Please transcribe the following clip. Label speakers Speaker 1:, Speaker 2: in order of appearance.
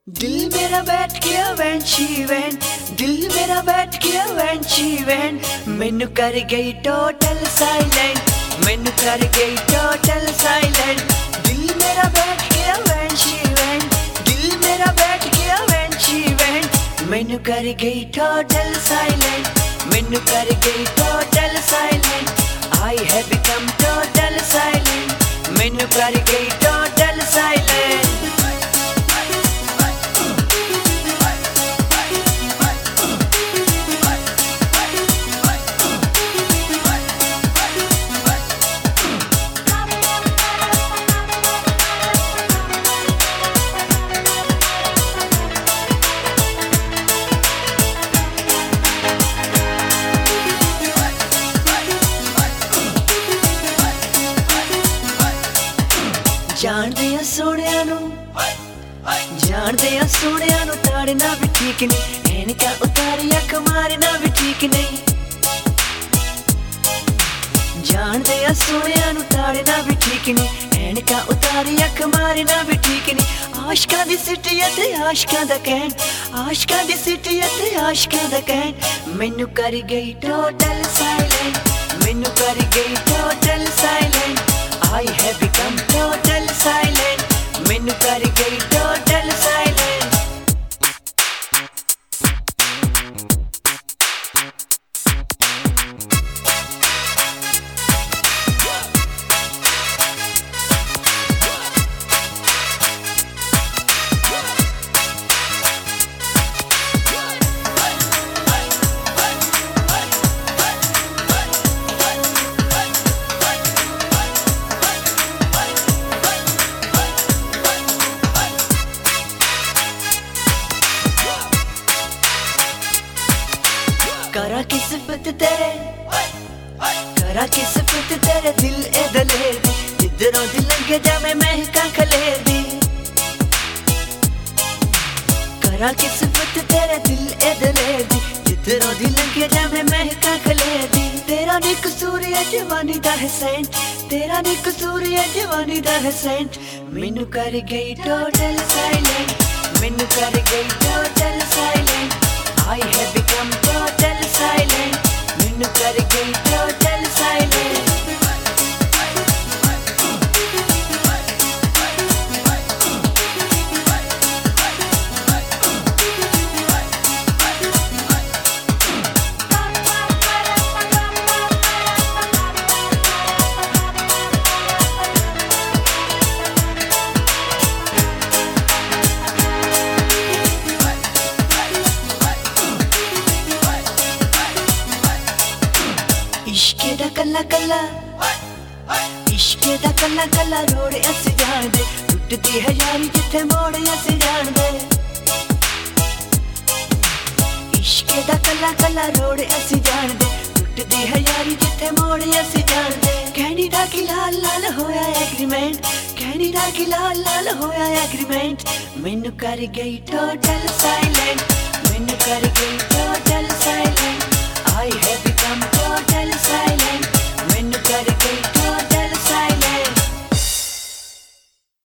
Speaker 1: दिल मेरा बैठ गया वैन शी वैन, दिल मेरा बैठ गया वैन शी वैन। मैनू कर गई टोटल साइलेंट, मैनू कर गई टोटल साइलेंट। दिल मेरा बैठ गया वैन शी वैन, दिल मेरा बैठ गया वैन शी वैन। मैनू कर गई टोटल साइलेंट, मैनू कर गई total silent. I have become total silent, मैनू कर गई टोटल साइलेंट। जानदे आ सोहणिया नू, जानदे आ सोहणिया नू ताड़ना भी ठीक नहीं, ऐनका उतारी अख मारना भी ठीक नहीं। जानदे आ सोहणिया नू ताड़ना भी ठीक नहीं, ऐनका उतारी अख मारना भी ठीक नहीं। आशकां दी सिटी ते आशकां दा कहण, आशकां दी सिटी ते आशकां दा कहण। मैनू कर गई टोटल साइलेंट, मैनू कर गई total silent. I have become total silent, मैनू कर गई total silent। करा की सिफत तेरे, करा की सिफत तेरे दिल ए दलेर दी, जिधरों दिल लंघे जावे महका खलेर दी। करा की सिफत तेरे दिल ए दलेर दी, जिधरों दिल लंघे जावे महका खलेर दी। तेरा नी कसूर है जवानी दा हसैन, तेरा नी कसूर है जवानी दा हसैन। मैनू कर गई टोटल साइलेंट, मैनू कर गई total silent. I have become total silent, मैनू कर गई total silent। इश्के दा कल्ला कल्ला, इश्के दा कल्ला कल्ला रोड़ अस जान दे, टुटदी है यारी जिथे मोड़ अस जान दे। इश्के दा कल्ला कल्ला रोड़ अस जान दे, टुटदी है यारी जिथे मोड़ अस जान दे। कहनी दा की लाल लाल होया एग्रीमेंट, कहनी दा की लाल लाल होया एग्रीमेंट। मैनू कर गई टोटल साइलेंट, मैनू कर गई टोटल साइलेंट। I have